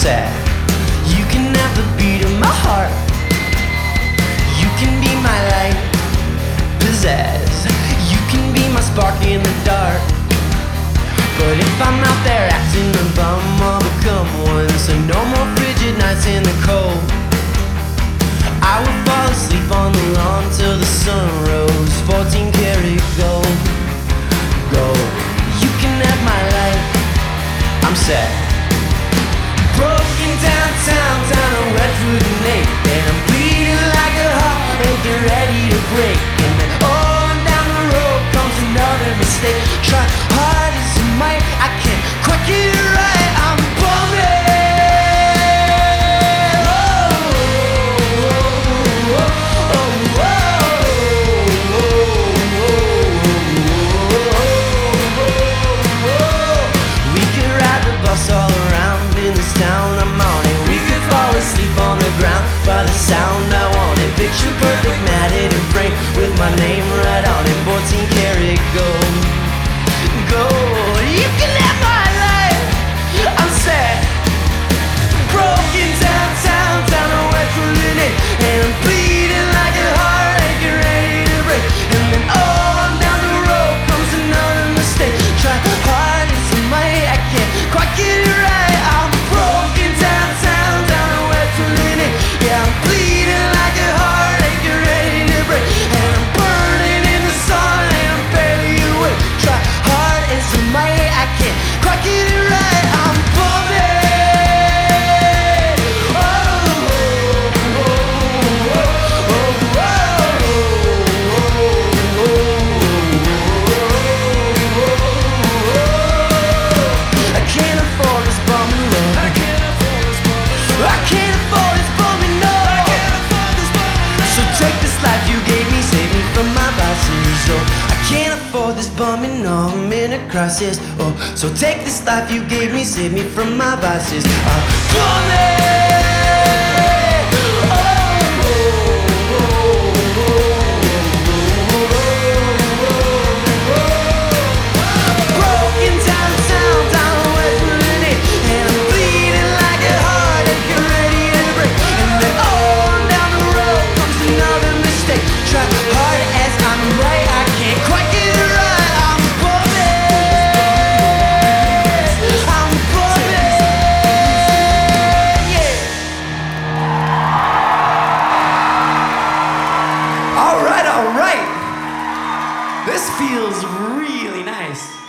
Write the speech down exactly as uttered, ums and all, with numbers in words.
sad. You can have the beat of my heart. You can be my light, pizzazz. You can be my spark in the dark. But if I'm out there acting a bum, I'll become one. So no more frigid nights in the cold. I would fall asleep on the lawn till the sun rose. Fourteen karat gold, gold. You can have my light. I'm sad. Broken downtown, down a wet foot and ache, and I'm bleeding like a heartache, get ready to break. And then on down the road comes another mistake. Try hard as you might, I can't quite get it right. I'm bumming. We could ride the bus all around in this town I'm on it. We could fall asleep on the ground by the sound I want it. Picture perfect, matted and framed with my name right on it. Fourteen karat gold, gold. You can have my life. I'm sad. Broken downtown, down a wet foot in it, and I'm bleeding like a heartache, get ready to break. And then on down the road comes another mistake. Try hard as I might, I can't quite get it right. I'm broken downtown, down a wet foot in it. Yeah, I'm bleeding like a heartache, get ready to break. And I'm burning in the sun, and I'm barely awake. Try hard as I might, I can't quite get it right. I'm bumming. I can't afford this bumming love. I can't afford this bumming. I can't afford this bumming, no. I can't afford this bumming. So take this life you gave me, save me from my vices. Oh, I can't afford this bumming, no. I'm in a crisis. Oh, so take this life you gave me, save me from my vices. I'm bumming. Broken downtown, down a wet foot in it, and I'm bleeding like a heartache, get ready to break. And then on down the road comes another mistake. Try hard as I'm right, I can't quite get it right. I'm bumming. I'm bumming. Yeah. All right, all right. This feels really nice.